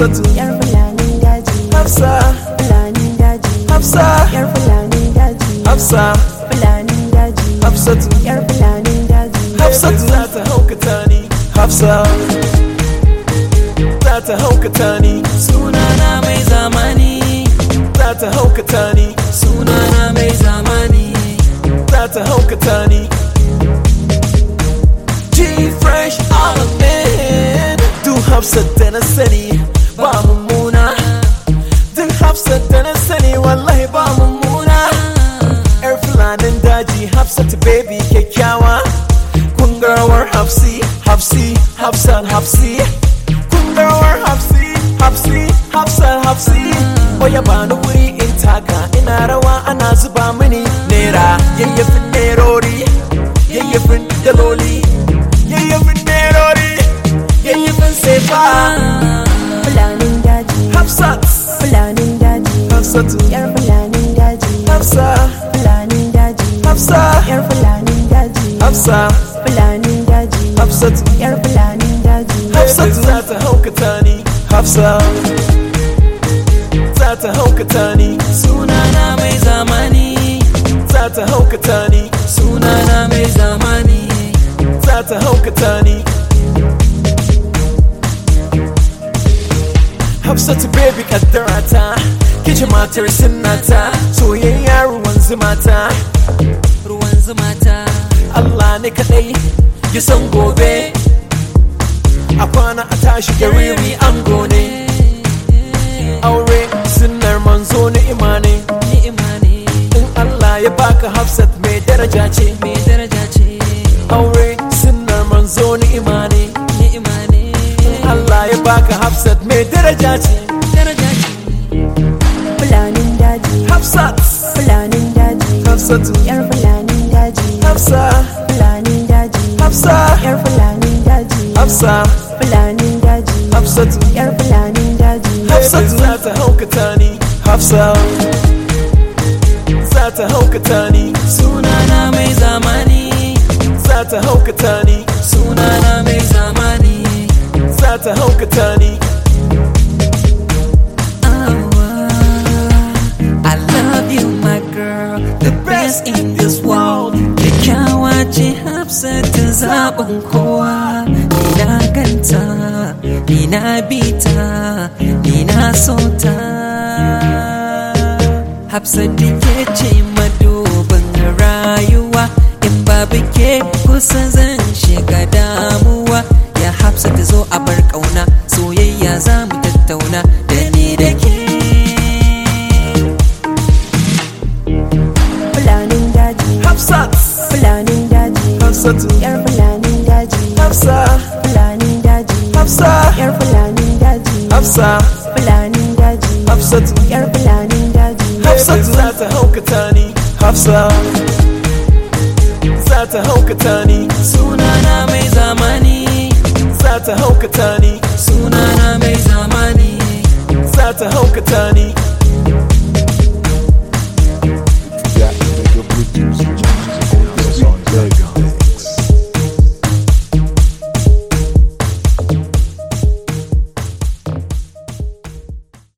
Hafsatu yar fulanin daji. Hafsa Fulanin daji. Hafsa Yar fulanin daji. Hafsa Fulanin daji. Hafsatu Yar fulanin daji. Hafsatu za ta haukata ni Hafsa za ta haukata ni sunana mai zamani za ta haukata ni sunana mai zamani za ta haukata ni G-Fresh Alamin duk Hafsat da na sani ba mummuna duk Hafsat da na sani wallahi ba mummuna yar fulanin daji Hafsat baby kyakkyawa kungarwar Hafsi Hafsi Hafsan Hafsi kungarwar Hafsi Hafsi Hafsan Hafsi oya bani wuri in taka ina rawa ana zuba mini naira yayyafin nerori yayyafin daloli yayyafin nerori yayyafin sefa Fulanin daji. Hafsat Fulanin daji. Hafsatu Yar fulanin daji. Hafsa Fulanin daji. Hafsa Yar fulanin daji. Hafsa Fulanin daji. Hafsatu Yar fulanin daji. Hafsatu za ta haukata ni Hafsa za ta haukata ni sunana mai zamani za ta haukata ni sunana mai zamani za ta haukata ni Hafsatu baby kaddarata kici matar sinnata soyayya ruwan zumata ruwan zumata Allah ne kadai ya san gobe a kwana a tashi gariri an gone aure sunnar manzo ni'ima ne ni'ima ne in Allah ya baka Hafsat mai daraja ce mai daraja ce aure sunnar manzo ni'ima ne ni'ima ne Allah ya baka Hafsat mai daraja ce daraja ce Fulanin daji. Hafsat Fulanin daji. Hafsatu Yar fulanin daji. Hafsa Fulanin daji. Hafsa Yar fulanin daji. Hafsa Fulanin daji. Hafsatu Yar fulanin daji. Hafsatu za ta haukata ni Hafsa za ta haukata ni sunana mai zamani za ta haukata ni sunana mai zamani za ta haukata ni I love you my girl the best in this world kyakkyawa ce Hafsat ta zaɓin kowa ni na ganta ni na bita ni na sota Hafsat da ke ce madubin rayuwa in babu ke kusa zan shiga damuwa ya Hafsat zo a bar ƙauna soyayya za mu tattauna da ni da ke Fulanin daji. Hafsat Fulanin daji. Hafsatu Yar fulanin daji. Hafsa Fulanin daji. Hafsa Yar fulanin daji. Hafsa Fulanin daji. Hafsatu Yar fulanin daji. Hafsatu za ta haukata ni Hafsa za ta haukata ni sunana mai zamani za ta haukata ni sunana mai zamani za ta haukata ni